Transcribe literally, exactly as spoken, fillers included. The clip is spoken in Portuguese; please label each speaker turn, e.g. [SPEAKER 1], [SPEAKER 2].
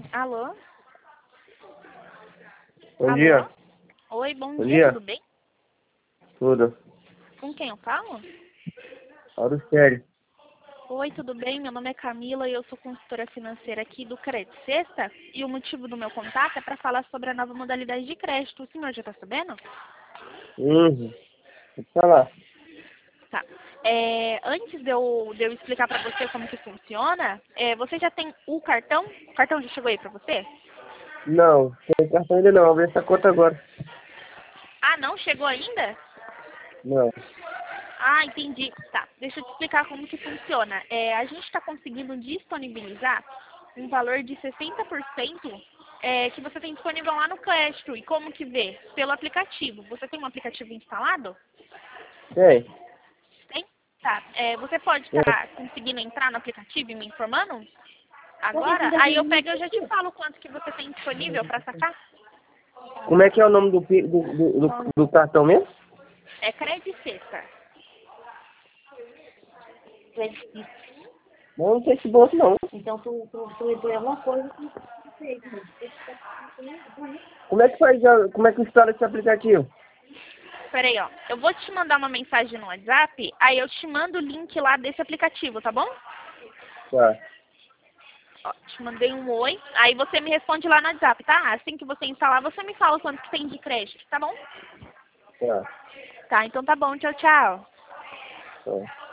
[SPEAKER 1] Alô?
[SPEAKER 2] Bom
[SPEAKER 1] Alô?
[SPEAKER 2] dia.
[SPEAKER 1] Oi, bom,
[SPEAKER 2] Bom
[SPEAKER 1] dia,
[SPEAKER 2] dia.
[SPEAKER 1] tudo bem?
[SPEAKER 2] Tudo.
[SPEAKER 1] Com quem eu falo?
[SPEAKER 2] Auro Sério.
[SPEAKER 1] Oi, tudo bem? Meu nome é Camila e eu sou consultora financeira aqui do Crédito Sexta. E o motivo do meu contato é para falar sobre a nova modalidade de crédito. O senhor já está sabendo?
[SPEAKER 2] Uhum. Pode falar.
[SPEAKER 1] Tá. É, antes de eu, de eu explicar para você como que funciona, é, você já tem o cartão? O cartão já chegou aí para você?
[SPEAKER 2] Não, tem cartão ainda não. Vou abrir essa conta agora.
[SPEAKER 1] Ah, não? Chegou ainda?
[SPEAKER 2] Não.
[SPEAKER 1] Ah, entendi. Tá, deixa eu te explicar como que funciona. É, a gente está conseguindo disponibilizar um valor de sessenta por cento é, que você tem disponível lá no crédito. E como que vê? Pelo aplicativo. Você tem um aplicativo instalado?
[SPEAKER 2] Tem.
[SPEAKER 1] Tem? Tá. É, você pode
[SPEAKER 2] Tem.
[SPEAKER 1] estar conseguindo entrar no aplicativo e me informando? Agora? Aí eu pego e eu já te falo quanto que você tem disponível para sacar.
[SPEAKER 2] Como é que é o nome do, pi- do, do, do, do cartão mesmo?
[SPEAKER 1] É Crédito Sexta.
[SPEAKER 2] Não, não sei se bom não.
[SPEAKER 3] Então, tu, tu, tu entrou em alguma coisa que não sei.
[SPEAKER 2] Como é que faz, a- como é que instala esse aplicativo?
[SPEAKER 1] Peraí, ó. Eu vou te mandar uma mensagem no WhatsApp, aí eu te mando o link lá desse aplicativo, tá bom?
[SPEAKER 2] Tá.
[SPEAKER 1] Ó, te mandei um oi, aí você me responde lá no WhatsApp, tá? Assim que você instalar, você me fala quanto que tem de crédito, tá bom?
[SPEAKER 2] Tá.
[SPEAKER 1] Tá, então tá bom. Tchau, tchau.
[SPEAKER 2] Tá.